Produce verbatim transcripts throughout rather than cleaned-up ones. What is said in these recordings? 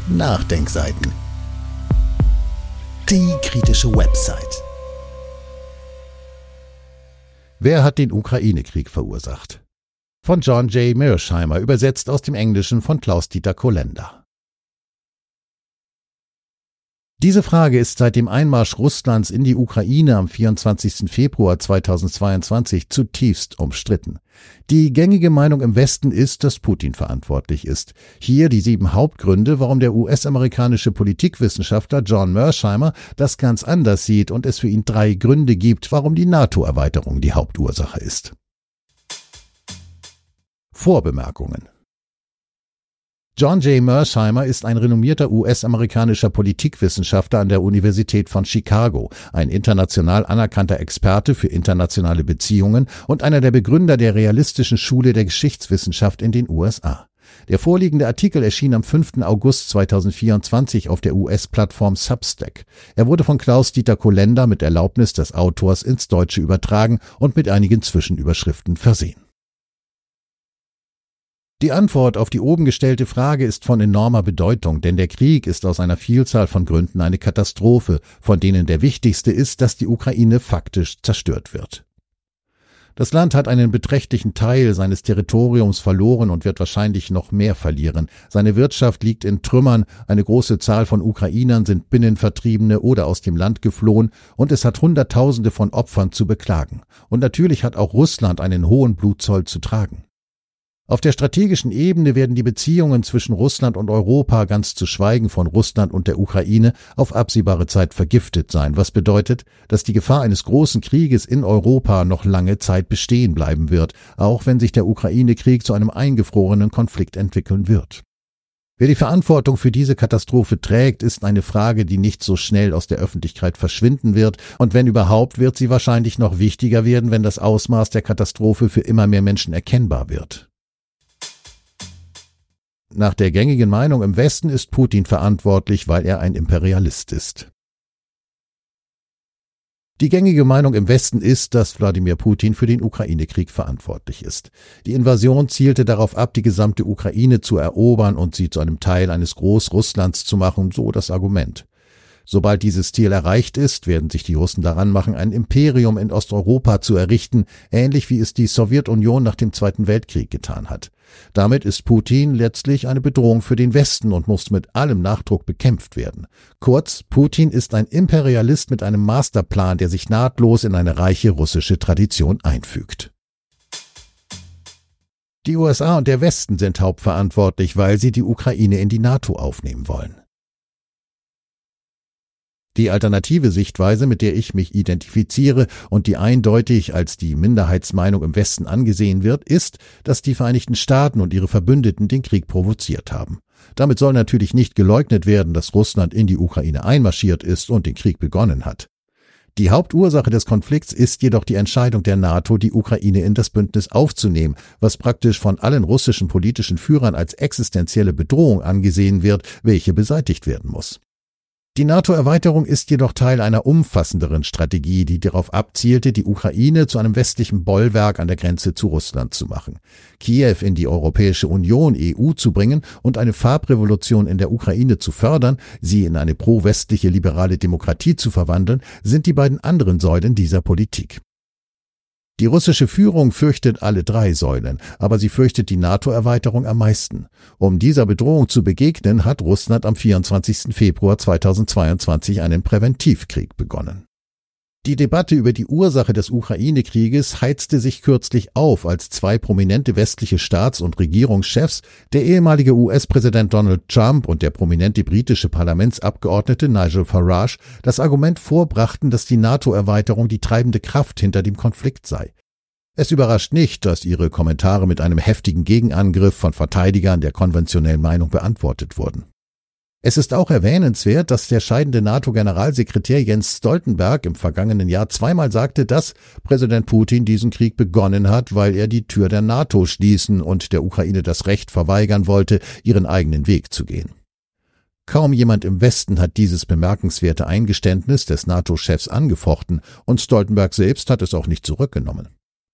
Nachdenkseiten. Die kritische Website. Wer hat den Ukraine-Krieg verursacht? Von John J. Mearsheimer, übersetzt aus dem Englischen von Klaus-Dieter Kolender. Diese Frage ist seit dem Einmarsch Russlands in die Ukraine am vierundzwanzigsten Februar zweitausendzweiundzwanzig zutiefst umstritten. Die gängige Meinung im Westen ist, dass Putin verantwortlich ist. Hier die sieben Hauptgründe, warum der U S-amerikanische Politikwissenschaftler John Mearsheimer das ganz anders sieht und es für ihn drei Gründe gibt, warum die NATO-Erweiterung die Hauptursache ist. Vorbemerkungen. John J. Mearsheimer ist ein renommierter U S-amerikanischer Politikwissenschaftler an der Universität von Chicago, ein international anerkannter Experte für internationale Beziehungen und einer der Begründer der realistischen Schule der Geschichtswissenschaft in den U S A. Der vorliegende Artikel erschien am fünften August zweitausendvierundzwanzig auf der U S-Plattform Substack. Er wurde von Klaus-Dieter Kolender mit Erlaubnis des Autors ins Deutsche übertragen und mit einigen Zwischenüberschriften versehen. Die Antwort auf die oben gestellte Frage ist von enormer Bedeutung, denn der Krieg ist aus einer Vielzahl von Gründen eine Katastrophe, von denen der wichtigste ist, dass die Ukraine faktisch zerstört wird. Das Land hat einen beträchtlichen Teil seines Territoriums verloren und wird wahrscheinlich noch mehr verlieren. Seine Wirtschaft liegt in Trümmern, eine große Zahl von Ukrainern sind Binnenvertriebene oder aus dem Land geflohen und es hat Hunderttausende von Opfern zu beklagen. Und natürlich hat auch Russland einen hohen Blutzoll zu tragen. Auf der strategischen Ebene werden die Beziehungen zwischen Russland und Europa, ganz zu schweigen von Russland und der Ukraine, auf absehbare Zeit vergiftet sein, was bedeutet, dass die Gefahr eines großen Krieges in Europa noch lange Zeit bestehen bleiben wird, auch wenn sich der Ukraine-Krieg zu einem eingefrorenen Konflikt entwickeln wird. Wer die Verantwortung für diese Katastrophe trägt, ist eine Frage, die nicht so schnell aus der Öffentlichkeit verschwinden wird, und wenn überhaupt, wird sie wahrscheinlich noch wichtiger werden, wenn das Ausmaß der Katastrophe für immer mehr Menschen erkennbar wird. Nach der gängigen Meinung im Westen ist Putin verantwortlich, weil er ein Imperialist ist. Die gängige Meinung im Westen ist, dass Wladimir Putin für den Ukraine-Krieg verantwortlich ist. Die Invasion zielte darauf ab, die gesamte Ukraine zu erobern und sie zu einem Teil eines Großrusslands zu machen, so das Argument. Sobald dieses Ziel erreicht ist, werden sich die Russen daran machen, ein Imperium in Osteuropa zu errichten, ähnlich wie es die Sowjetunion nach dem Zweiten Weltkrieg getan hat. Damit ist Putin letztlich eine Bedrohung für den Westen und muss mit allem Nachdruck bekämpft werden. Kurz, Putin ist ein Imperialist mit einem Masterplan, der sich nahtlos in eine reiche russische Tradition einfügt. Die U S A und der Westen sind hauptverantwortlich, weil sie die Ukraine in die NATO aufnehmen wollen. Die alternative Sichtweise, mit der ich mich identifiziere und die eindeutig als die Minderheitsmeinung im Westen angesehen wird, ist, dass die Vereinigten Staaten und ihre Verbündeten den Krieg provoziert haben. Damit soll natürlich nicht geleugnet werden, dass Russland in die Ukraine einmarschiert ist und den Krieg begonnen hat. Die Hauptursache des Konflikts ist jedoch die Entscheidung der NATO, die Ukraine in das Bündnis aufzunehmen, was praktisch von allen russischen politischen Führern als existenzielle Bedrohung angesehen wird, welche beseitigt werden muss. Die NATO-Erweiterung ist jedoch Teil einer umfassenderen Strategie, die darauf abzielte, die Ukraine zu einem westlichen Bollwerk an der Grenze zu Russland zu machen. Kiew in die Europäische Union, E U, zu bringen und eine Farbrevolution in der Ukraine zu fördern, sie in eine pro-westliche liberale Demokratie zu verwandeln, sind die beiden anderen Säulen dieser Politik. Die russische Führung fürchtet alle drei Säulen, aber sie fürchtet die NATO-Erweiterung am meisten. Um dieser Bedrohung zu begegnen, hat Russland am vierundzwanzigsten Februar zweitausendzweiundzwanzig einen Präventivkrieg begonnen. Die Debatte über die Ursache des Ukraine-Krieges heizte sich kürzlich auf, als zwei prominente westliche Staats- und Regierungschefs, der ehemalige U S-Präsident Donald Trump und der prominente britische Parlamentsabgeordnete Nigel Farage, das Argument vorbrachten, dass die NATO-Erweiterung die treibende Kraft hinter dem Konflikt sei. Es überrascht nicht, dass ihre Kommentare mit einem heftigen Gegenangriff von Verteidigern der konventionellen Meinung beantwortet wurden. Es ist auch erwähnenswert, dass der scheidende NATO-Generalsekretär Jens Stoltenberg im vergangenen Jahr zweimal sagte, dass Präsident Putin diesen Krieg begonnen hat, weil er die Tür der NATO schließen und der Ukraine das Recht verweigern wollte, ihren eigenen Weg zu gehen. Kaum jemand im Westen hat dieses bemerkenswerte Eingeständnis des NATO-Chefs angefochten und Stoltenberg selbst hat es auch nicht zurückgenommen.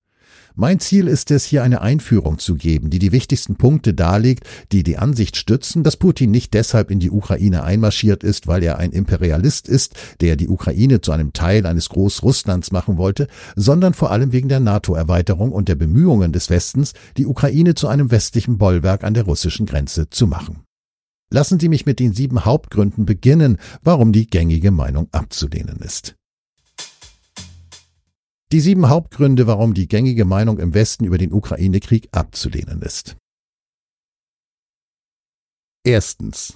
Mein Ziel ist es, hier eine Einführung zu geben, die die wichtigsten Punkte darlegt, die die Ansicht stützen, dass Putin nicht deshalb in die Ukraine einmarschiert ist, weil er ein Imperialist ist, der die Ukraine zu einem Teil eines Großrusslands machen wollte, sondern vor allem wegen der NATO-Erweiterung und der Bemühungen des Westens, die Ukraine zu einem westlichen Bollwerk an der russischen Grenze zu machen. Lassen Sie mich mit den sieben Hauptgründen beginnen, warum die gängige Meinung abzulehnen ist. Die sieben Hauptgründe, warum die gängige Meinung im Westen über den Ukraine-Krieg abzulehnen ist. Erstens.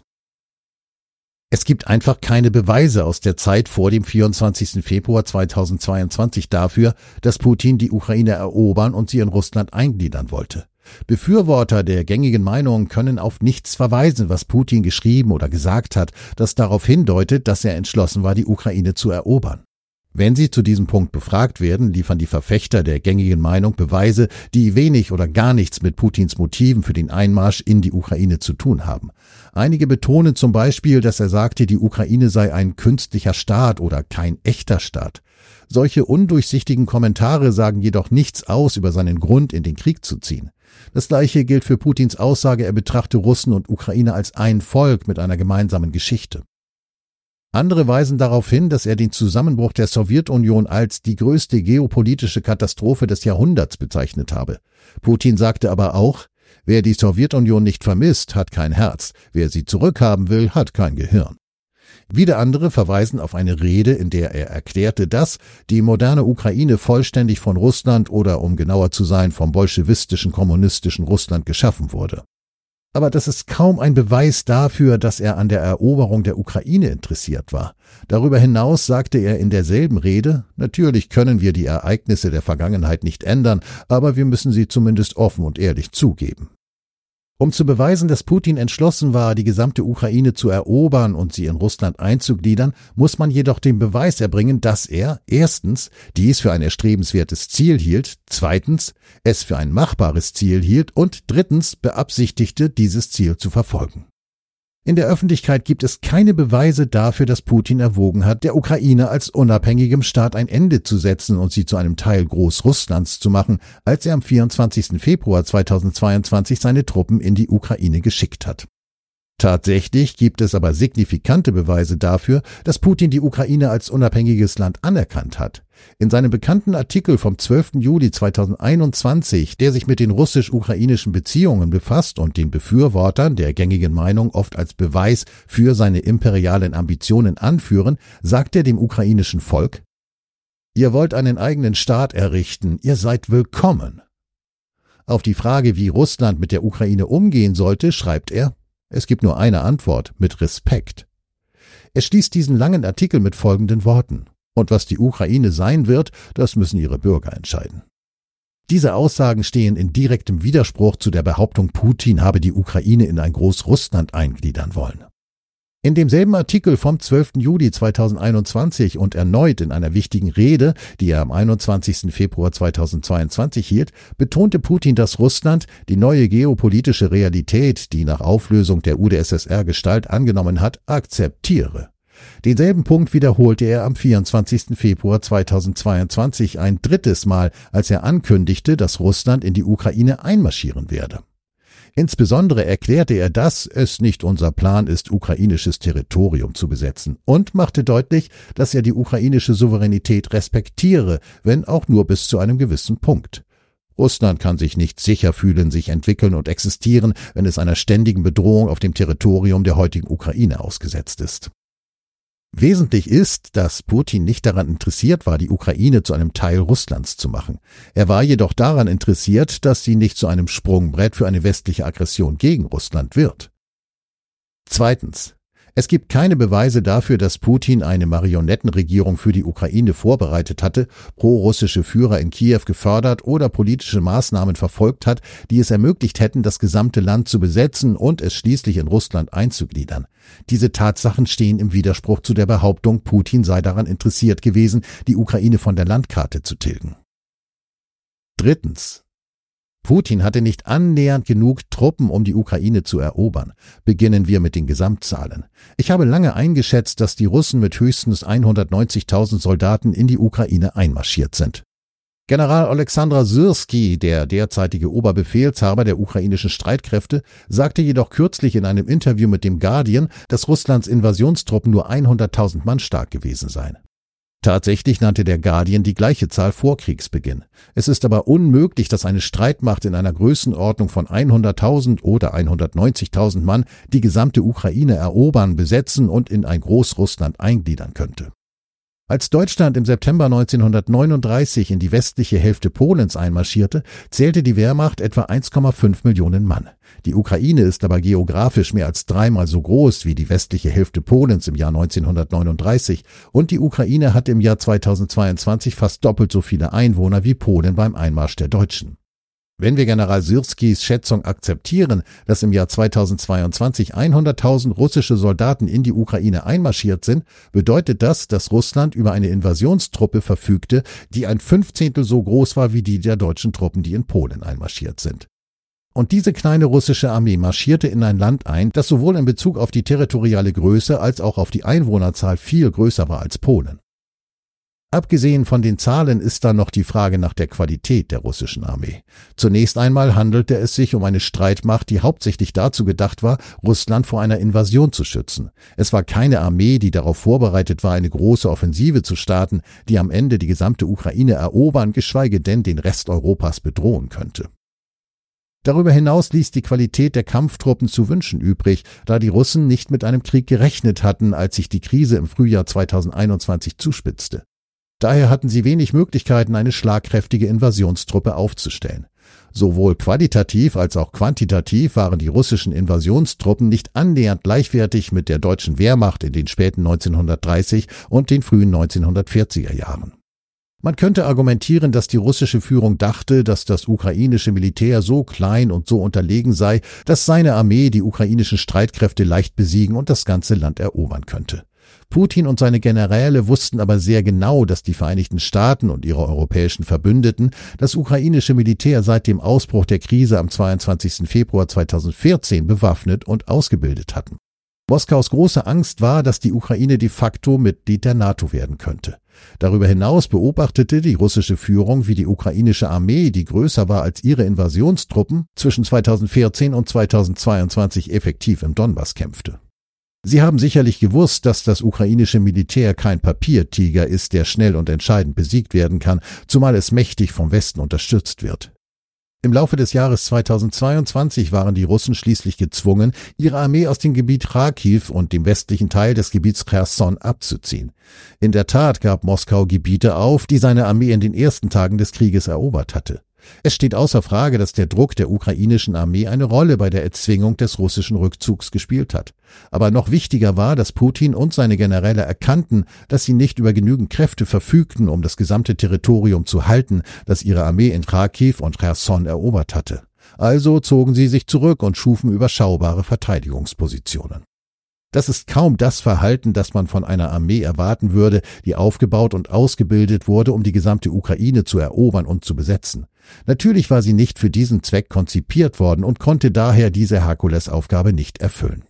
Es gibt einfach keine Beweise aus der Zeit vor dem vierundzwanzigsten Februar zweitausendzweiundzwanzig dafür, dass Putin die Ukraine erobern und sie in Russland eingliedern wollte. Befürworter der gängigen Meinung können auf nichts verweisen, was Putin geschrieben oder gesagt hat, das darauf hindeutet, dass er entschlossen war, die Ukraine zu erobern. Wenn sie zu diesem Punkt befragt werden, liefern die Verfechter der gängigen Meinung Beweise, die wenig oder gar nichts mit Putins Motiven für den Einmarsch in die Ukraine zu tun haben. Einige betonen zum Beispiel, dass er sagte, die Ukraine sei ein künstlicher Staat oder kein echter Staat. Solche undurchsichtigen Kommentare sagen jedoch nichts aus über seinen Grund, in den Krieg zu ziehen. Das Gleiche gilt für Putins Aussage, er betrachte Russen und Ukraine als ein Volk mit einer gemeinsamen Geschichte. Andere weisen darauf hin, dass er den Zusammenbruch der Sowjetunion als die größte geopolitische Katastrophe des Jahrhunderts bezeichnet habe. Putin sagte aber auch, wer die Sowjetunion nicht vermisst, hat kein Herz, wer sie zurückhaben will, hat kein Gehirn. Wieder andere verweisen auf eine Rede, in der er erklärte, dass die moderne Ukraine vollständig von Russland oder, um genauer zu sein, vom bolschewistischen kommunistischen Russland geschaffen wurde. Aber das ist kaum ein Beweis dafür, dass er an der Eroberung der Ukraine interessiert war. Darüber hinaus sagte er in derselben Rede, natürlich können wir die Ereignisse der Vergangenheit nicht ändern, aber wir müssen sie zumindest offen und ehrlich zugeben. Um zu beweisen, dass Putin entschlossen war, die gesamte Ukraine zu erobern und sie in Russland einzugliedern, muss man jedoch den Beweis erbringen, dass er erstens dies für ein erstrebenswertes Ziel hielt, zweitens es für ein machbares Ziel hielt und drittens beabsichtigte, dieses Ziel zu verfolgen. In der Öffentlichkeit gibt es keine Beweise dafür, dass Putin erwogen hat, der Ukraine als unabhängigem Staat ein Ende zu setzen und sie zu einem Teil Großrusslands zu machen, als er am vierundzwanzigsten Februar zweitausendzweiundzwanzig seine Truppen in die Ukraine geschickt hat. Tatsächlich gibt es aber signifikante Beweise dafür, dass Putin die Ukraine als unabhängiges Land anerkannt hat. In seinem bekannten Artikel vom zwölften Juli zweitausendeinundzwanzig, der sich mit den russisch-ukrainischen Beziehungen befasst und den Befürwortern der gängigen Meinung oft als Beweis für seine imperialen Ambitionen anführen, sagt er dem ukrainischen Volk: Ihr wollt einen eigenen Staat errichten, ihr seid willkommen. Auf die Frage, wie Russland mit der Ukraine umgehen sollte, schreibt er: Es gibt nur eine Antwort, mit Respekt. Er schließt diesen langen Artikel mit folgenden Worten: Und was die Ukraine sein wird, das müssen ihre Bürger entscheiden. Diese Aussagen stehen in direktem Widerspruch zu der Behauptung, Putin habe die Ukraine in ein Großrussland eingliedern wollen. In demselben Artikel vom zwölften Juli zweitausendeinundzwanzig und erneut in einer wichtigen Rede, die er am einundzwanzigsten Februar zweitausendzweiundzwanzig hielt, betonte Putin, dass Russland die neue geopolitische Realität, die nach Auflösung der U d S S R Gestalt angenommen hat, akzeptiere. Denselben Punkt wiederholte er am vierundzwanzigsten Februar zweitausendzweiundzwanzig ein drittes Mal, als er ankündigte, dass Russland in die Ukraine einmarschieren werde. Insbesondere erklärte er, dass es nicht unser Plan ist, ukrainisches Territorium zu besetzen, und machte deutlich, dass er die ukrainische Souveränität respektiere, wenn auch nur bis zu einem gewissen Punkt. Russland kann sich nicht sicher fühlen, sich entwickeln und existieren, wenn es einer ständigen Bedrohung auf dem Territorium der heutigen Ukraine ausgesetzt ist. Wesentlich ist, dass Putin nicht daran interessiert war, die Ukraine zu einem Teil Russlands zu machen. Er war jedoch daran interessiert, dass sie nicht zu einem Sprungbrett für eine westliche Aggression gegen Russland wird. Zweitens. Es gibt keine Beweise dafür, dass Putin eine Marionettenregierung für die Ukraine vorbereitet hatte, pro-russische Führer in Kiew gefördert oder politische Maßnahmen verfolgt hat, die es ermöglicht hätten, das gesamte Land zu besetzen und es schließlich in Russland einzugliedern. Diese Tatsachen stehen im Widerspruch zu der Behauptung, Putin sei daran interessiert gewesen, die Ukraine von der Landkarte zu tilgen. Drittens. Putin hatte nicht annähernd genug Truppen, um die Ukraine zu erobern. Beginnen wir mit den Gesamtzahlen. Ich habe lange eingeschätzt, dass die Russen mit höchstens hundertneunzigtausend Soldaten in die Ukraine einmarschiert sind. General Oleksandr Syrski, der derzeitige Oberbefehlshaber der ukrainischen Streitkräfte, sagte jedoch kürzlich in einem Interview mit dem Guardian, dass Russlands Invasionstruppen nur hunderttausend Mann stark gewesen seien. Tatsächlich nannte der Guardian die gleiche Zahl vor Kriegsbeginn. Es ist aber unmöglich, dass eine Streitmacht in einer Größenordnung von hunderttausend oder hundertneunzigtausend Mann die gesamte Ukraine erobern, besetzen und in ein Großrussland eingliedern könnte. Als Deutschland im September neunzehnhundertneununddreißig in die westliche Hälfte Polens einmarschierte, zählte die Wehrmacht etwa eins Komma fünf Millionen Mann. Die Ukraine ist aber geografisch mehr als dreimal so groß wie die westliche Hälfte Polens im Jahr neunzehnhundertneununddreißig und die Ukraine hat im Jahr zweitausendzweiundzwanzig fast doppelt so viele Einwohner wie Polen beim Einmarsch der Deutschen. Wenn wir General Syrskis Schätzung akzeptieren, dass im Jahr zweitausendzweiundzwanzig hunderttausend russische Soldaten in die Ukraine einmarschiert sind, bedeutet das, dass Russland über eine Invasionstruppe verfügte, die ein Fünfzehntel so groß war wie die der deutschen Truppen, die in Polen einmarschiert sind. Und diese kleine russische Armee marschierte in ein Land ein, das sowohl in Bezug auf die territoriale Größe als auch auf die Einwohnerzahl viel größer war als Polen. Abgesehen von den Zahlen ist da noch die Frage nach der Qualität der russischen Armee. Zunächst einmal handelte es sich um eine Streitmacht, die hauptsächlich dazu gedacht war, Russland vor einer Invasion zu schützen. Es war keine Armee, die darauf vorbereitet war, eine große Offensive zu starten, die am Ende die gesamte Ukraine erobern, geschweige denn den Rest Europas bedrohen könnte. Darüber hinaus ließ die Qualität der Kampftruppen zu wünschen übrig, da die Russen nicht mit einem Krieg gerechnet hatten, als sich die Krise im Frühjahr zweitausendeinundzwanzig zuspitzte. Daher hatten sie wenig Möglichkeiten, eine schlagkräftige Invasionstruppe aufzustellen. Sowohl qualitativ als auch quantitativ waren die russischen Invasionstruppen nicht annähernd gleichwertig mit der deutschen Wehrmacht in den späten neunzehnhundertdreißig und den frühen neunzehnhundertvierziger Jahren. Man könnte argumentieren, dass die russische Führung dachte, dass das ukrainische Militär so klein und so unterlegen sei, dass seine Armee die ukrainischen Streitkräfte leicht besiegen und das ganze Land erobern könnte. Putin und seine Generäle wussten aber sehr genau, dass die Vereinigten Staaten und ihre europäischen Verbündeten das ukrainische Militär seit dem Ausbruch der Krise am zweiundzwanzigsten Februar zweitausendvierzehn bewaffnet und ausgebildet hatten. Moskaus große Angst war, dass die Ukraine de facto Mitglied der NATO werden könnte. Darüber hinaus beobachtete die russische Führung, wie die ukrainische Armee, die größer war als ihre Invasionstruppen, zwischen zweitausendvierzehn und zweitausendzweiundzwanzig effektiv im Donbass kämpfte. Sie haben sicherlich gewusst, dass das ukrainische Militär kein Papiertiger ist, der schnell und entscheidend besiegt werden kann, zumal es mächtig vom Westen unterstützt wird. Im Laufe des Jahres zweitausendzweiundzwanzig waren die Russen schließlich gezwungen, ihre Armee aus dem Gebiet Kharkiv und dem westlichen Teil des Gebiets Cherson abzuziehen. In der Tat gab Moskau Gebiete auf, die seine Armee in den ersten Tagen des Krieges erobert hatte. Es steht außer Frage, dass der Druck der ukrainischen Armee eine Rolle bei der Erzwingung des russischen Rückzugs gespielt hat. Aber noch wichtiger war, dass Putin und seine Generäle erkannten, dass sie nicht über genügend Kräfte verfügten, um das gesamte Territorium zu halten, das ihre Armee in Kharkiv und Cherson erobert hatte. Also zogen sie sich zurück und schufen überschaubare Verteidigungspositionen. Das ist kaum das Verhalten, das man von einer Armee erwarten würde, die aufgebaut und ausgebildet wurde, um die gesamte Ukraine zu erobern und zu besetzen. Natürlich war sie nicht für diesen Zweck konzipiert worden und konnte daher diese Herkulesaufgabe nicht erfüllen.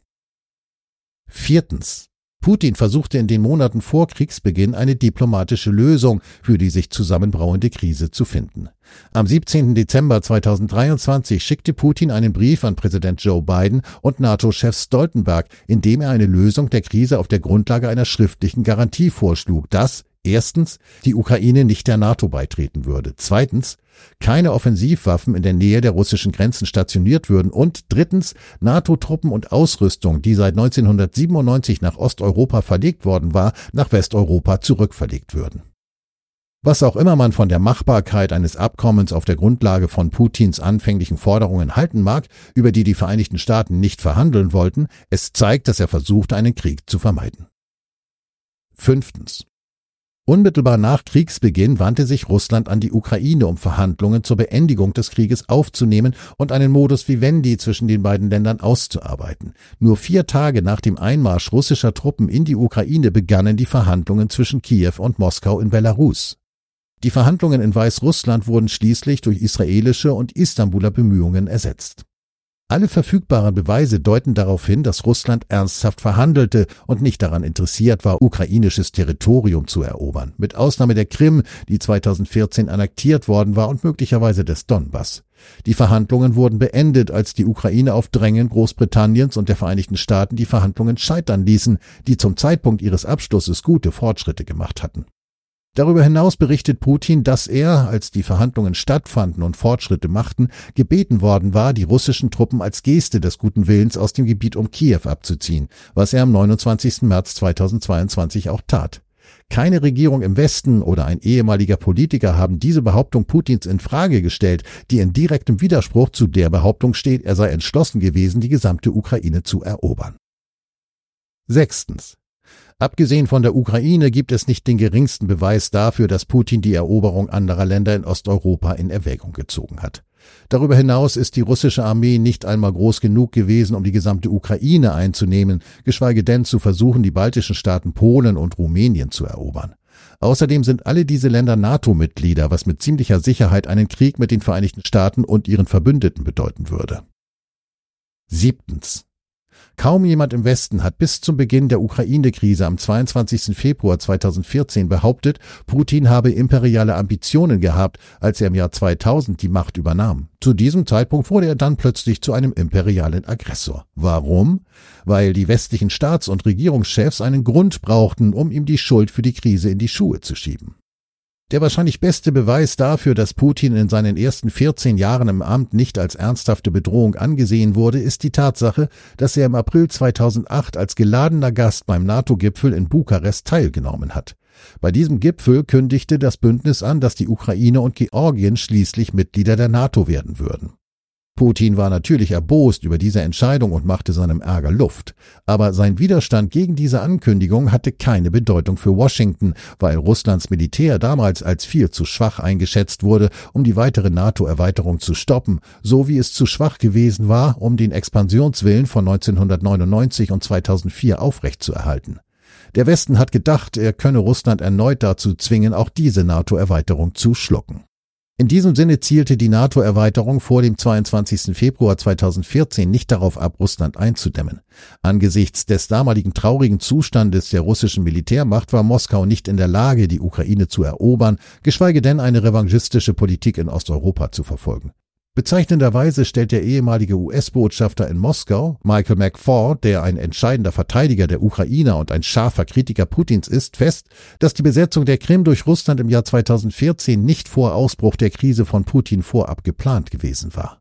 Viertens. Putin versuchte in den Monaten vor Kriegsbeginn eine diplomatische Lösung für die sich zusammenbrauende Krise zu finden. Am siebzehnten Dezember zweitausenddreiundzwanzig schickte Putin einen Brief an Präsident Joe Biden und NATO-Chef Stoltenberg, in dem er eine Lösung der Krise auf der Grundlage einer schriftlichen Garantie vorschlug, dass erstens die Ukraine nicht der NATO beitreten würde, zweitens keine Offensivwaffen in der Nähe der russischen Grenzen stationiert würden und drittens NATO-Truppen und Ausrüstung, die seit neunzehnhundertsiebenundneunzig nach Osteuropa verlegt worden war, nach Westeuropa zurückverlegt würden. Was auch immer man von der Machbarkeit eines Abkommens auf der Grundlage von Putins anfänglichen Forderungen halten mag, über die die Vereinigten Staaten nicht verhandeln wollten, es zeigt, dass er versuchte, einen Krieg zu vermeiden. Fünftens. Unmittelbar nach Kriegsbeginn wandte sich Russland an die Ukraine, um Verhandlungen zur Beendigung des Krieges aufzunehmen und einen Modus vivendi zwischen den beiden Ländern auszuarbeiten. Nur vier Tage nach dem Einmarsch russischer Truppen in die Ukraine begannen die Verhandlungen zwischen Kiew und Moskau in Belarus. Die Verhandlungen in Weißrussland wurden schließlich durch israelische und Istanbuler Bemühungen ersetzt. Alle verfügbaren Beweise deuten darauf hin, dass Russland ernsthaft verhandelte und nicht daran interessiert war, ukrainisches Territorium zu erobern, mit Ausnahme der Krim, die zweitausendvierzehn annektiert worden war, und möglicherweise des Donbass. Die Verhandlungen wurden beendet, als die Ukraine auf Drängen Großbritanniens und der Vereinigten Staaten die Verhandlungen scheitern ließen, die zum Zeitpunkt ihres Abschlusses gute Fortschritte gemacht hatten. Darüber hinaus berichtet Putin, dass er, als die Verhandlungen stattfanden und Fortschritte machten, gebeten worden war, die russischen Truppen als Geste des guten Willens aus dem Gebiet um Kiew abzuziehen, was er am neunundzwanzigsten März zweitausendzweiundzwanzig auch tat. Keine Regierung im Westen oder ein ehemaliger Politiker haben diese Behauptung Putins in Frage gestellt, die in direktem Widerspruch zu der Behauptung steht, er sei entschlossen gewesen, die gesamte Ukraine zu erobern. Sechstens. Abgesehen von der Ukraine gibt es nicht den geringsten Beweis dafür, dass Putin die Eroberung anderer Länder in Osteuropa in Erwägung gezogen hat. Darüber hinaus ist die russische Armee nicht einmal groß genug gewesen, um die gesamte Ukraine einzunehmen, geschweige denn zu versuchen, die baltischen Staaten Polen und Rumänien zu erobern. Außerdem sind alle diese Länder NATO-Mitglieder, was mit ziemlicher Sicherheit einen Krieg mit den Vereinigten Staaten und ihren Verbündeten bedeuten würde. Siebtens. Kaum jemand im Westen hat bis zum Beginn der Ukraine-Krise am zweiundzwanzigsten Februar zweitausendvierzehn behauptet, Putin habe imperiale Ambitionen gehabt, als er im Jahr zweitausend die Macht übernahm. Zu diesem Zeitpunkt wurde er dann plötzlich zu einem imperialen Aggressor. Warum? Weil die westlichen Staats- und Regierungschefs einen Grund brauchten, um ihm die Schuld für die Krise in die Schuhe zu schieben. Der wahrscheinlich beste Beweis dafür, dass Putin in seinen ersten vierzehn Jahren im Amt nicht als ernsthafte Bedrohung angesehen wurde, ist die Tatsache, dass er im April zweitausendacht als geladener Gast beim NATO-Gipfel in Bukarest teilgenommen hat. Bei diesem Gipfel kündigte das Bündnis an, dass die Ukraine und Georgien schließlich Mitglieder der NATO werden würden. Putin war natürlich erbost über diese Entscheidung und machte seinem Ärger Luft. Aber sein Widerstand gegen diese Ankündigung hatte keine Bedeutung für Washington, weil Russlands Militär damals als viel zu schwach eingeschätzt wurde, um die weitere NATO-Erweiterung zu stoppen, so wie es zu schwach gewesen war, um den Expansionswillen von neunzehnhundertneunundneunzig und zweitausendvier aufrechtzuerhalten. Der Westen hat gedacht, er könne Russland erneut dazu zwingen, auch diese NATO-Erweiterung zu schlucken. In diesem Sinne zielte die NATO-Erweiterung vor dem zweiundzwanzigsten Februar zweitausendvierzehn nicht darauf ab, Russland einzudämmen. Angesichts des damaligen traurigen Zustandes der russischen Militärmacht war Moskau nicht in der Lage, die Ukraine zu erobern, geschweige denn eine revanchistische Politik in Osteuropa zu verfolgen. Bezeichnenderweise stellt der ehemalige U S-Botschafter in Moskau, Michael McFaul, der ein entscheidender Verteidiger der Ukrainer und ein scharfer Kritiker Putins ist, fest, dass die Besetzung der Krim durch Russland im Jahr zweitausendvierzehn nicht vor Ausbruch der Krise von Putin vorab geplant gewesen war.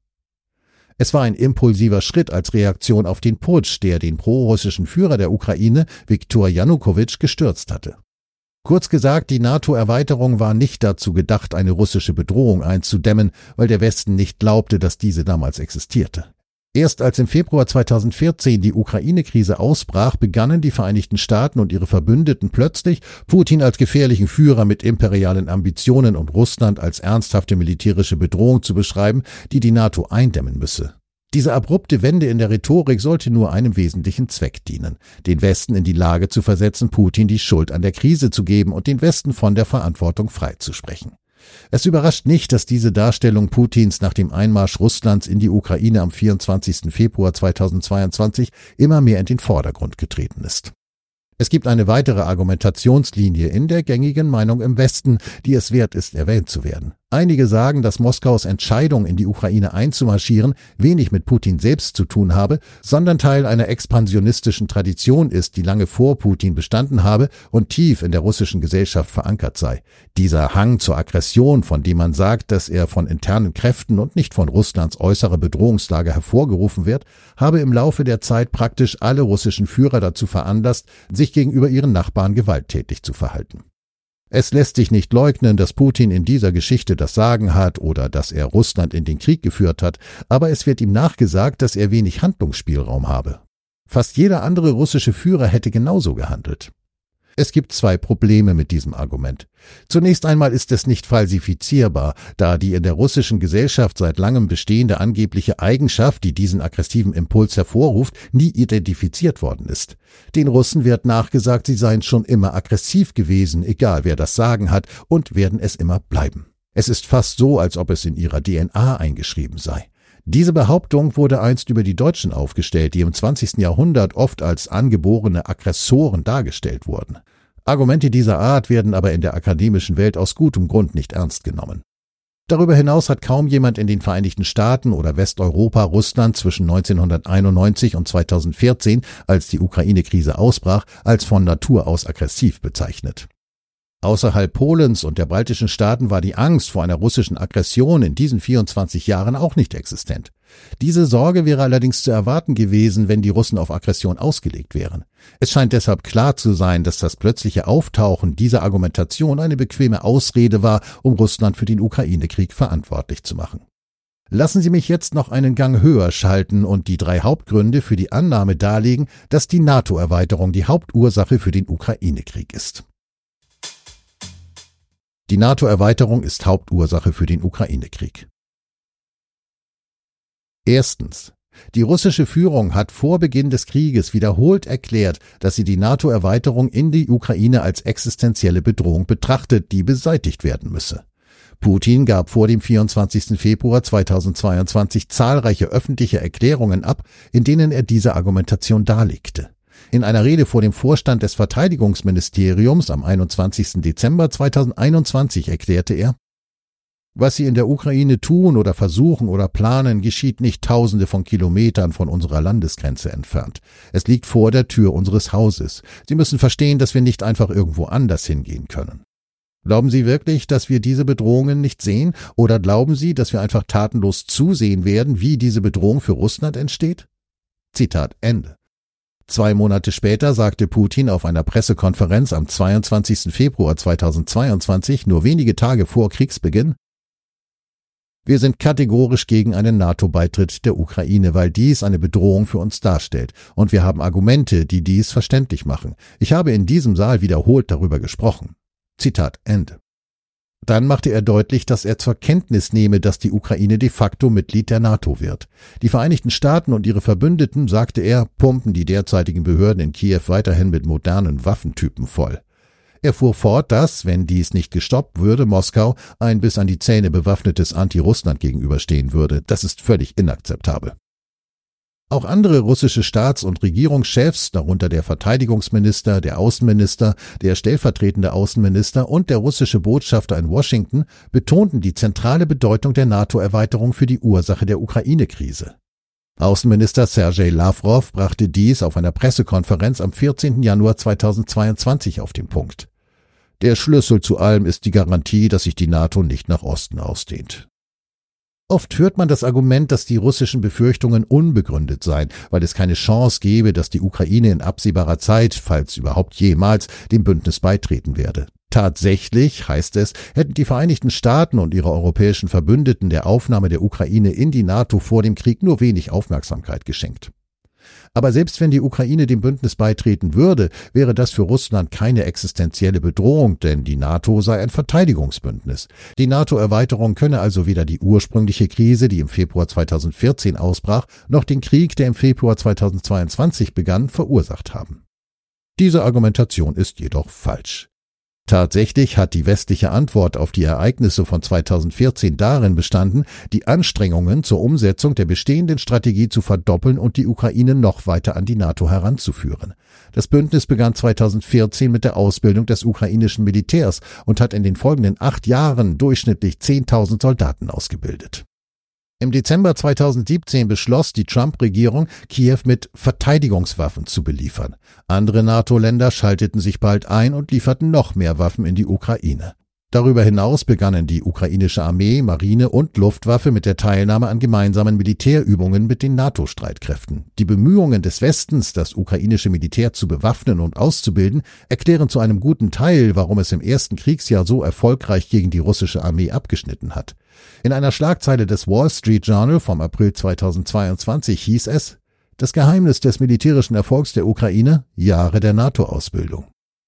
Es war ein impulsiver Schritt als Reaktion auf den Putsch, der den prorussischen Führer der Ukraine, Viktor Janukowitsch, gestürzt hatte. Kurz gesagt, die NATO-Erweiterung war nicht dazu gedacht, eine russische Bedrohung einzudämmen, weil der Westen nicht glaubte, dass diese damals existierte. Erst als im Februar zweitausendvierzehn die Ukraine-Krise ausbrach, begannen die Vereinigten Staaten und ihre Verbündeten plötzlich, Putin als gefährlichen Führer mit imperialen Ambitionen und Russland als ernsthafte militärische Bedrohung zu beschreiben, die die NATO eindämmen müsse. Diese abrupte Wende in der Rhetorik sollte nur einem wesentlichen Zweck dienen, den Westen in die Lage zu versetzen, Putin die Schuld an der Krise zu geben und den Westen von der Verantwortung freizusprechen. Es überrascht nicht, dass diese Darstellung Putins nach dem Einmarsch Russlands in die Ukraine am vierundzwanzigsten Februar zweitausendzweiundzwanzig immer mehr in den Vordergrund getreten ist. Es gibt eine weitere Argumentationslinie in der gängigen Meinung im Westen, die es wert ist, erwähnt zu werden. Einige sagen, dass Moskaus Entscheidung, in die Ukraine einzumarschieren, wenig mit Putin selbst zu tun habe, sondern Teil einer expansionistischen Tradition ist, die lange vor Putin bestanden habe und tief in der russischen Gesellschaft verankert sei. Dieser Hang zur Aggression, von dem man sagt, dass er von internen Kräften und nicht von Russlands äußerer Bedrohungslage hervorgerufen wird, habe im Laufe der Zeit praktisch alle russischen Führer dazu veranlasst, sich gegenüber ihren Nachbarn gewalttätig zu verhalten. Es lässt sich nicht leugnen, dass Putin in dieser Geschichte das Sagen hat oder dass er Russland in den Krieg geführt hat, aber es wird ihm nachgesagt, dass er wenig Handlungsspielraum habe. Fast jeder andere russische Führer hätte genauso gehandelt. Es gibt zwei Probleme mit diesem Argument. Zunächst einmal ist es nicht falsifizierbar, da die in der russischen Gesellschaft seit langem bestehende angebliche Eigenschaft, die diesen aggressiven Impuls hervorruft, nie identifiziert worden ist. Den Russen wird nachgesagt, sie seien schon immer aggressiv gewesen, egal wer das Sagen hat, und werden es immer bleiben. Es ist fast so, als ob es in ihrer D N A eingeschrieben sei. Diese Behauptung wurde einst über die Deutschen aufgestellt, die im zwanzigsten Jahrhundert oft als angeborene Aggressoren dargestellt wurden. Argumente dieser Art werden aber in der akademischen Welt aus gutem Grund nicht ernst genommen. Darüber hinaus hat kaum jemand in den Vereinigten Staaten oder Westeuropa Russland zwischen neunzehnhunderteinundneunzig und zweitausendvierzehn, als die Ukraine-Krise ausbrach, als von Natur aus aggressiv bezeichnet. Außerhalb Polens und der baltischen Staaten war die Angst vor einer russischen Aggression in diesen vierundzwanzig Jahren auch nicht existent. Diese Sorge wäre allerdings zu erwarten gewesen, wenn die Russen auf Aggression ausgelegt wären. Es scheint deshalb klar zu sein, dass das plötzliche Auftauchen dieser Argumentation eine bequeme Ausrede war, um Russland für den Ukraine-Krieg verantwortlich zu machen. Lassen Sie mich jetzt noch einen Gang höher schalten und die drei Hauptgründe für die Annahme darlegen, dass die NATO-Erweiterung die Hauptursache für den Ukraine-Krieg ist. Die NATO-Erweiterung ist Hauptursache für den Ukraine-Krieg. Erstens. Die russische Führung hat vor Beginn des Krieges wiederholt erklärt, dass sie die NATO-Erweiterung in die Ukraine als existenzielle Bedrohung betrachtet, die beseitigt werden müsse. Putin gab vor dem vierundzwanzigsten Februar zweitausendzweiundzwanzig zahlreiche öffentliche Erklärungen ab, in denen er diese Argumentation darlegte. In einer Rede vor dem Vorstand des Verteidigungsministeriums am einundzwanzigsten Dezember zweitausendeinundzwanzig erklärte er: Was sie in der Ukraine tun oder versuchen oder planen, geschieht nicht Tausende von Kilometern von unserer Landesgrenze entfernt. Es liegt vor der Tür unseres Hauses. Sie müssen verstehen, dass wir nicht einfach irgendwo anders hingehen können. Glauben Sie wirklich, dass wir diese Bedrohungen nicht sehen? Oder glauben Sie, dass wir einfach tatenlos zusehen werden, wie diese Bedrohung für Russland entsteht? Zitat Ende. Zwei Monate später sagte Putin auf einer Pressekonferenz am zweiundzwanzigsten Februar zweitausendzweiundzwanzig, nur wenige Tage vor Kriegsbeginn: Wir sind kategorisch gegen einen NATO-Beitritt der Ukraine, weil dies eine Bedrohung für uns darstellt. Und wir haben Argumente, die dies verständlich machen. Ich habe in diesem Saal wiederholt darüber gesprochen. Zitat Ende. Dann machte er deutlich, dass er zur Kenntnis nehme, dass die Ukraine de facto Mitglied der NATO wird. Die Vereinigten Staaten und ihre Verbündeten, sagte er, pumpen die derzeitigen Behörden in Kiew weiterhin mit modernen Waffentypen voll. Er fuhr fort, dass, wenn dies nicht gestoppt würde, Moskau ein bis an die Zähne bewaffnetes Anti-Russland gegenüberstehen würde. Das ist völlig inakzeptabel. Auch andere russische Staats- und Regierungschefs, darunter der Verteidigungsminister, der Außenminister, der stellvertretende Außenminister und der russische Botschafter in Washington, betonten die zentrale Bedeutung der NATO-Erweiterung für die Ursache der Ukraine-Krise. Außenminister Sergei Lavrov brachte dies auf einer Pressekonferenz am vierzehnten Januar zweitausendzweiundzwanzig auf den Punkt. Der Schlüssel zu allem ist die Garantie, dass sich die NATO nicht nach Osten ausdehnt. Oft hört man das Argument, dass die russischen Befürchtungen unbegründet seien, weil es keine Chance gebe, dass die Ukraine in absehbarer Zeit, falls überhaupt jemals, dem Bündnis beitreten werde. Tatsächlich, heißt es, hätten die Vereinigten Staaten und ihre europäischen Verbündeten der Aufnahme der Ukraine in die NATO vor dem Krieg nur wenig Aufmerksamkeit geschenkt. Aber selbst wenn die Ukraine dem Bündnis beitreten würde, wäre das für Russland keine existenzielle Bedrohung, denn die NATO sei ein Verteidigungsbündnis. Die NATO-Erweiterung könne also weder die ursprüngliche Krise, die im Februar zweitausendvierzehn ausbrach, noch den Krieg, der im Februar zweitausendzweiundzwanzig begann, verursacht haben. Diese Argumentation ist jedoch falsch. Tatsächlich hat die westliche Antwort auf die Ereignisse von zweitausendvierzehn darin bestanden, die Anstrengungen zur Umsetzung der bestehenden Strategie zu verdoppeln und die Ukraine noch weiter an die NATO heranzuführen. Das Bündnis begann zweitausendvierzehn mit der Ausbildung des ukrainischen Militärs und hat in den folgenden acht Jahren durchschnittlich zehntausend Soldaten ausgebildet. Im Dezember zweitausendsiebzehn beschloss die Trump-Regierung, Kiew mit Verteidigungswaffen zu beliefern. Andere NATO-Länder schalteten sich bald ein und lieferten noch mehr Waffen in die Ukraine. Darüber hinaus begannen die ukrainische Armee, Marine und Luftwaffe mit der Teilnahme an gemeinsamen Militärübungen mit den NATO-Streitkräften. Die Bemühungen des Westens, das ukrainische Militär zu bewaffnen und auszubilden, erklären zu einem guten Teil, warum es im ersten Kriegsjahr so erfolgreich gegen die russische Armee abgeschnitten hat. In einer Schlagzeile des Wall Street Journal vom April zweitausendzweiundzwanzig hieß es: Das Geheimnis des militärischen Erfolgs der Ukraine: Jahre der NATO-Ausbildung.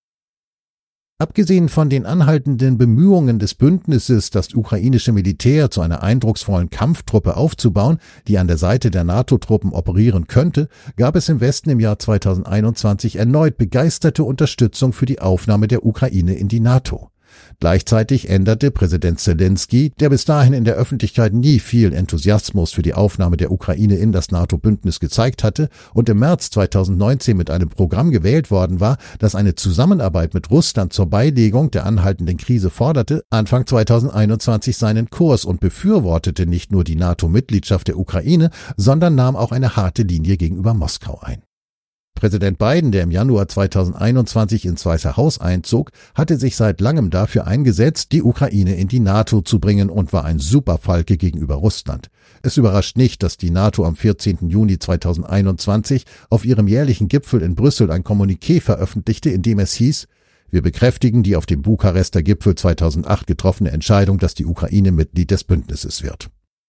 Abgesehen von den anhaltenden Bemühungen des Bündnisses, das ukrainische Militär zu einer eindrucksvollen Kampftruppe aufzubauen, die an der Seite der NATO-Truppen operieren könnte, gab es im Westen im Jahr zweitausendeinundzwanzig erneut begeisterte Unterstützung für die Aufnahme der Ukraine in die NATO. Gleichzeitig änderte Präsident Zelensky, der bis dahin in der Öffentlichkeit nie viel Enthusiasmus für die Aufnahme der Ukraine in das NATO-Bündnis gezeigt hatte und im März zweitausendneunzehn mit einem Programm gewählt worden war, das eine Zusammenarbeit mit Russland zur Beilegung der anhaltenden Krise forderte, Anfang zweitausendeinundzwanzig seinen Kurs und befürwortete nicht nur die NATO-Mitgliedschaft der Ukraine, sondern nahm auch eine harte Linie gegenüber Moskau ein. Präsident Biden, der im Januar zweitausendeinundzwanzig ins Weiße Haus einzog, hatte sich seit langem dafür eingesetzt, die Ukraine in die NATO zu bringen und war ein Superfalke gegenüber Russland. Es überrascht nicht, dass die NATO am vierzehnten Juni zweitausendeinundzwanzig auf ihrem jährlichen Gipfel in Brüssel ein Kommuniqué veröffentlichte, in dem es hieß: Wir bekräftigen die auf dem Bukarester Gipfel zweitausendacht getroffene Entscheidung, dass die Ukraine Mitglied des Bündnisses wird.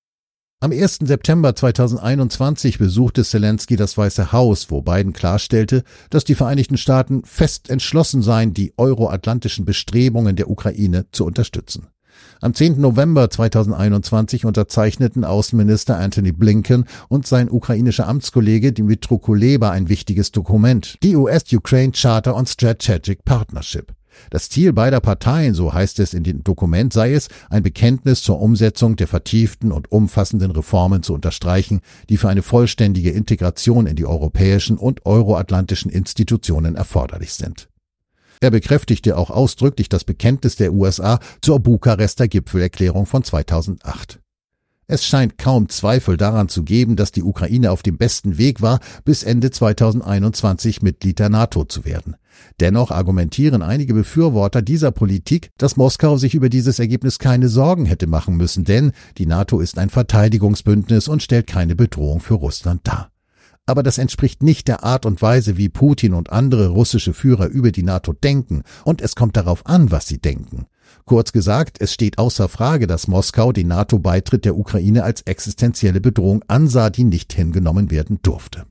Am ersten September zweitausendeinundzwanzig besuchte Zelensky das Weiße Haus, wo Biden klarstellte, dass die Vereinigten Staaten fest entschlossen seien, die euroatlantischen Bestrebungen der Ukraine zu unterstützen. Am zehnten November zweitausendeinundzwanzig unterzeichneten Außenminister Antony Blinken und sein ukrainischer Amtskollege Dmytro Kuleba ein wichtiges Dokument, die U S-Ukraine Charter on Strategic Partnership. Das Ziel beider Parteien, so heißt es in dem Dokument, sei es, ein Bekenntnis zur Umsetzung der vertieften und umfassenden Reformen zu unterstreichen, die für eine vollständige Integration in die europäischen und euroatlantischen Institutionen erforderlich sind. Er bekräftigte auch ausdrücklich das Bekenntnis der U S A zur Bukarester Gipfelerklärung von zweitausendacht. Es scheint kaum Zweifel daran zu geben, dass die Ukraine auf dem besten Weg war, bis Ende zweitausendeinundzwanzig Mitglied der NATO zu werden. Dennoch argumentieren einige Befürworter dieser Politik, dass Moskau sich über dieses Ergebnis keine Sorgen hätte machen müssen, denn die NATO ist ein Verteidigungsbündnis und stellt keine Bedrohung für Russland dar. Aber das entspricht nicht der Art und Weise, wie Putin und andere russische Führer über die NATO denken, und es kommt darauf an, was sie denken. Kurz gesagt, es steht außer Frage, dass Moskau den NATO-Beitritt der Ukraine als existenzielle Bedrohung ansah, die nicht hingenommen werden durfte.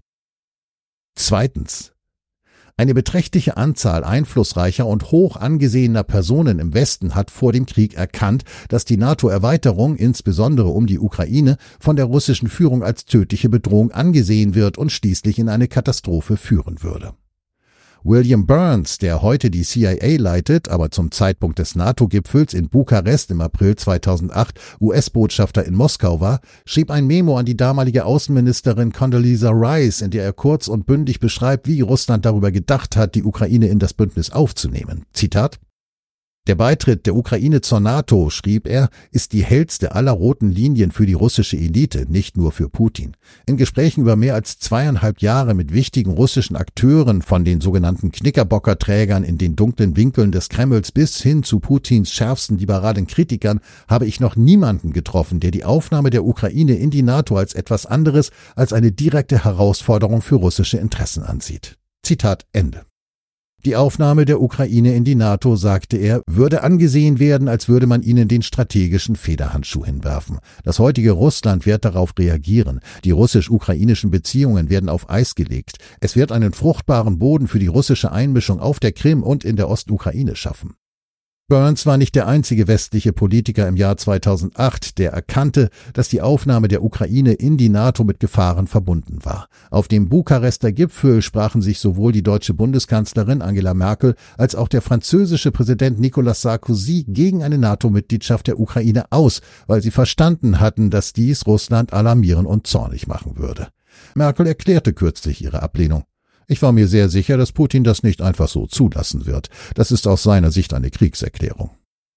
Zweitens. Eine beträchtliche Anzahl einflussreicher und hoch angesehener Personen im Westen hat vor dem Krieg erkannt, dass die NATO-Erweiterung, insbesondere um die Ukraine, von der russischen Führung als tödliche Bedrohung angesehen wird und schließlich in eine Katastrophe führen würde. William Burns, der heute die C I A leitet, aber zum Zeitpunkt des NATO-Gipfels in Bukarest im April zweitausendacht U S-Botschafter in Moskau war, schrieb ein Memo an die damalige Außenministerin Condoleezza Rice, in der er kurz und bündig beschreibt, wie Russland darüber gedacht hat, die Ukraine in das Bündnis aufzunehmen. Zitat: Der Beitritt der Ukraine zur NATO, schrieb er, ist die hellste aller roten Linien für die russische Elite, nicht nur für Putin. In Gesprächen über mehr als zweieinhalb Jahre mit wichtigen russischen Akteuren, von den sogenannten Knickerbockerträgern in den dunklen Winkeln des Kremls bis hin zu Putins schärfsten liberalen Kritikern, habe ich noch niemanden getroffen, der die Aufnahme der Ukraine in die NATO als etwas anderes als eine direkte Herausforderung für russische Interessen ansieht. Zitat Ende. Die Aufnahme der Ukraine in die NATO, sagte er, würde angesehen werden, als würde man ihnen den strategischen Federhandschuh hinwerfen. Das heutige Russland wird darauf reagieren. Die russisch-ukrainischen Beziehungen werden auf Eis gelegt. Es wird einen fruchtbaren Boden für die russische Einmischung auf der Krim und in der Ostukraine schaffen. Burns war nicht der einzige westliche Politiker im Jahr zweitausendacht, der erkannte, dass die Aufnahme der Ukraine in die NATO mit Gefahren verbunden war. Auf dem Bukarester Gipfel sprachen sich sowohl die deutsche Bundeskanzlerin Angela Merkel als auch der französische Präsident Nicolas Sarkozy gegen eine NATO-Mitgliedschaft der Ukraine aus, weil sie verstanden hatten, dass dies Russland alarmieren und zornig machen würde. Merkel erklärte kürzlich ihre Ablehnung. Ich war mir sehr sicher, dass Putin das nicht einfach so zulassen wird. Das ist aus seiner Sicht eine Kriegserklärung.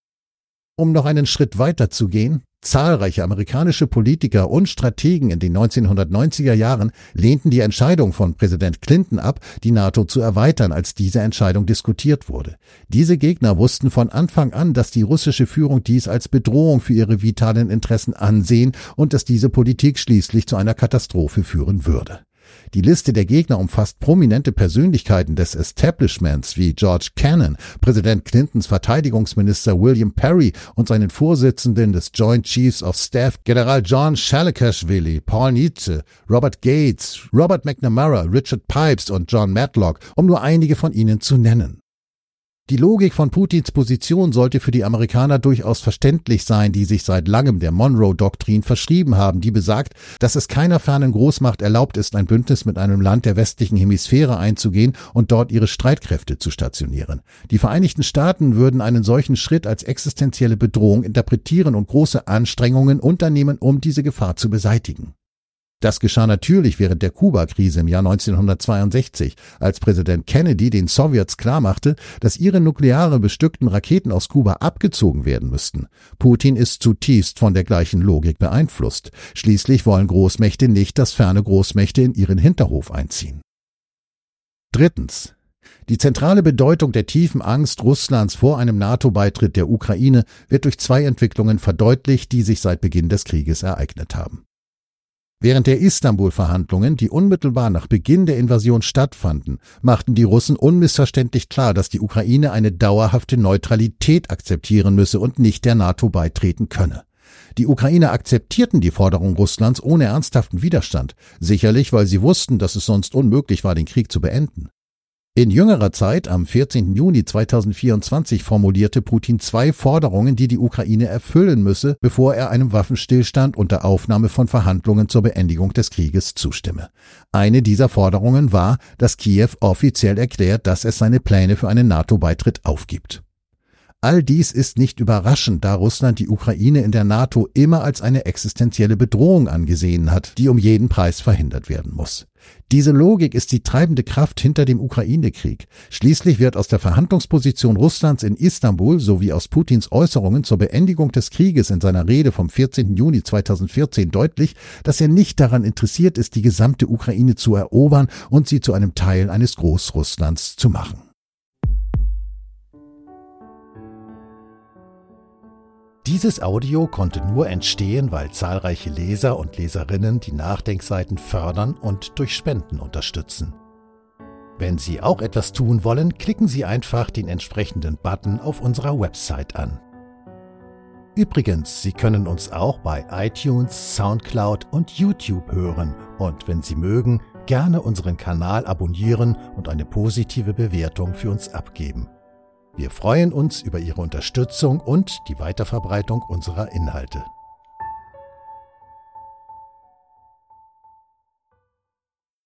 Um noch einen Schritt weiter zu gehen, zahlreiche amerikanische Politiker und Strategen in den neunzehnhundertneunziger Jahren lehnten die Entscheidung von Präsident Clinton ab, die NATO zu erweitern, als diese Entscheidung diskutiert wurde. Diese Gegner wussten von Anfang an, dass die russische Führung dies als Bedrohung für ihre vitalen Interessen ansehen und dass diese Politik schließlich zu einer Katastrophe führen würde. Die Liste der Gegner umfasst prominente Persönlichkeiten des Establishments wie George Kennan, Präsident Clintons Verteidigungsminister William Perry und seinen Vorsitzenden des Joint Chiefs of Staff, General John Shalikashvili, Paul Nietzsche, Robert Gates, Robert McNamara, Richard Pipes und John Matlock, um nur einige von ihnen zu nennen. Die Logik von Putins Position sollte für die Amerikaner durchaus verständlich sein, die sich seit langem der Monroe-Doktrin verschrieben haben, die besagt, dass es keiner fernen Großmacht erlaubt ist, ein Bündnis mit einem Land der westlichen Hemisphäre einzugehen und dort ihre Streitkräfte zu stationieren. Die Vereinigten Staaten würden einen solchen Schritt als existenzielle Bedrohung interpretieren und große Anstrengungen unternehmen, um diese Gefahr zu beseitigen. Das geschah natürlich während der Kuba-Krise im Jahr neunzehnhundertzweiundsechzig, als Präsident Kennedy den Sowjets klarmachte, dass ihre nukleare bestückten Raketen aus Kuba abgezogen werden müssten. Putin ist zutiefst von der gleichen Logik beeinflusst. Schließlich wollen Großmächte nicht, dass ferne Großmächte in ihren Hinterhof einziehen. Drittens. Die zentrale Bedeutung der tiefen Angst Russlands vor einem NATO-Beitritt der Ukraine wird durch zwei Entwicklungen verdeutlicht, die sich seit Beginn des Krieges ereignet haben. Während der Istanbul-Verhandlungen, die unmittelbar nach Beginn der Invasion stattfanden, machten die Russen unmissverständlich klar, dass die Ukraine eine dauerhafte Neutralität akzeptieren müsse und nicht der NATO beitreten könne. Die Ukrainer akzeptierten die Forderung Russlands ohne ernsthaften Widerstand, sicherlich weil sie wussten, dass es sonst unmöglich war, den Krieg zu beenden. In jüngerer Zeit, am vierzehnten Juni zweitausendvierundzwanzig, formulierte Putin zwei Forderungen, die die Ukraine erfüllen müsse, bevor er einem Waffenstillstand unter Aufnahme von Verhandlungen zur Beendigung des Krieges zustimme. Eine dieser Forderungen war, dass Kiew offiziell erklärt, dass es seine Pläne für einen NATO-Beitritt aufgibt. All dies ist nicht überraschend, da Russland die Ukraine in der NATO immer als eine existenzielle Bedrohung angesehen hat, die um jeden Preis verhindert werden muss. Diese Logik ist die treibende Kraft hinter dem Ukraine-Krieg. Schließlich wird aus der Verhandlungsposition Russlands in Istanbul sowie aus Putins Äußerungen zur Beendigung des Krieges in seiner Rede vom vierzehnten Juni zweitausendvierzehn deutlich, dass er nicht daran interessiert ist, die gesamte Ukraine zu erobern und sie zu einem Teil eines Großrusslands zu machen. Dieses Audio konnte nur entstehen, weil zahlreiche Leser und Leserinnen die Nachdenkseiten fördern und durch Spenden unterstützen. Wenn Sie auch etwas tun wollen, klicken Sie einfach den entsprechenden Button auf unserer Website an. Übrigens, Sie können uns auch bei iTunes, Soundcloud und YouTube hören und wenn Sie mögen, gerne unseren Kanal abonnieren und eine positive Bewertung für uns abgeben. Wir freuen uns über Ihre Unterstützung und die Weiterverbreitung unserer Inhalte.